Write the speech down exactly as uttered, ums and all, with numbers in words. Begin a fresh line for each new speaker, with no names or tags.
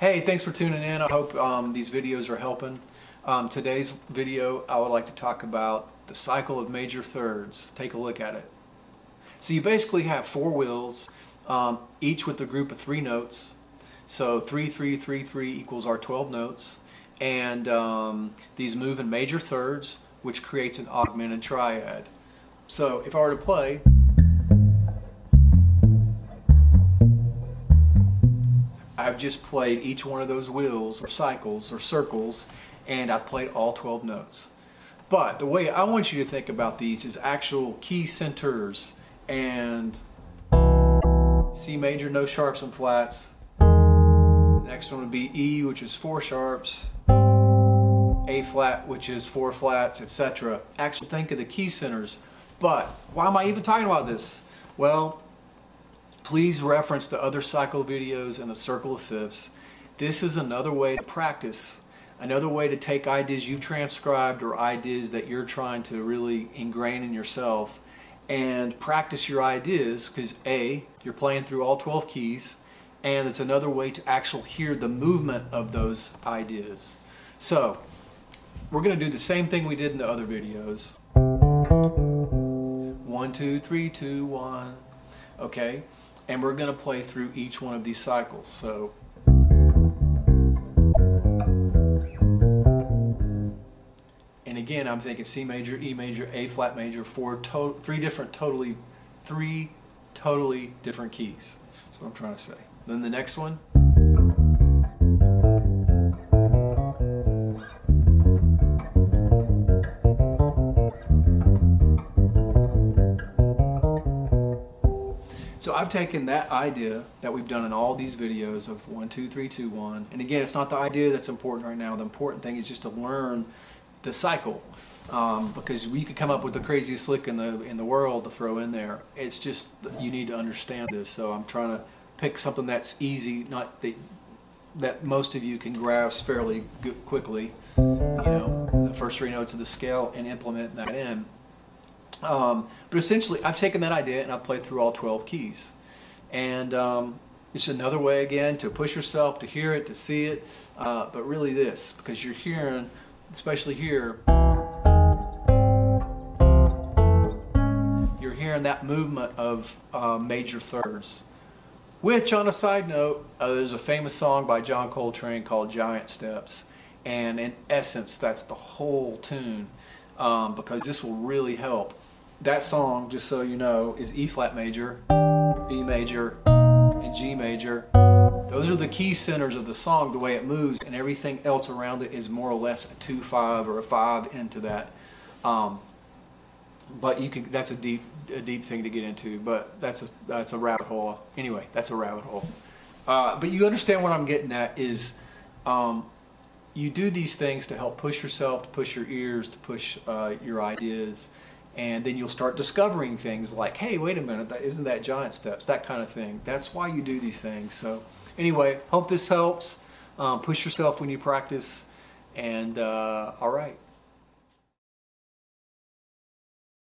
Hey, thanks for tuning in. I hope um, these videos are helping. Um, today's video, I would like to talk about the cycle of major thirds. Take a look at it. So you basically have four wheels, um, each with a group of three notes. So three, three, three, three equals our twelve notes. And um, these move in major thirds, which creates an augmented triad. So if I were to play, I've just played each one of those wheels or cycles or circles, and I've played all twelve notes. But the way I want you to think about these is actual key centers, and C major, no sharps and flats. The next one would be E, which is four sharps, A flat, which is four flats, et cetera. Actually think of the key centers. But why am I even talking about this? Well, please reference the other cycle videos and the circle of fifths. This is another way to practice, another way to take ideas you've transcribed or ideas that you're trying to really ingrain in yourself and practice your ideas, because A, you're playing through all twelve keys, and it's another way to actually hear the movement of those ideas. So we're going to do the same thing we did in the other videos. One, two, three, two, one. Okay? And we're going to play through each one of these cycles. So and again, I'm thinking C major, E major, A flat major, four to three different totally three totally different keys. That's what I'm trying to say. Then the next one. So I've taken that idea that we've done in all these videos of one, two, three, two, one, and again, it's not the idea that's important right now. The important thing is just to learn the cycle, um, because we could come up with the craziest lick in the in the world to throw in there. It's just you need to understand this. So I'm trying to pick something that's easy, not that that most of you can grasp fairly good, quickly. You know, the first three notes of the scale, and implement that in. Um, but essentially, I've taken that idea and I've played through all twelve keys. And um, it's another way, again, to push yourself, to hear it, to see it. Uh, but really this, because you're hearing, especially here, you're hearing that movement of uh, major thirds. Which, on a side note, uh, there's a famous song by John Coltrane called Giant Steps. And in essence, that's the whole tune, um, because this will really help. That song, just so you know, is E flat major, B major, and G major. Those are the key centers of the song, the way it moves, and everything else around it is more or less a two five or a five into that. Um, but you can that's a deep a deep thing to get into, but that's a that's a rabbit hole. Anyway, that's a rabbit hole. Uh, but you understand what I'm getting at is um, you do these things to help push yourself, to push your ears, to push uh, your ideas. And then you'll start discovering things like, hey, wait a minute, that, isn't that giant steps? That kind of thing. That's why you do these things. So anyway, hope this helps. Um, push yourself when you practice. And uh, all right.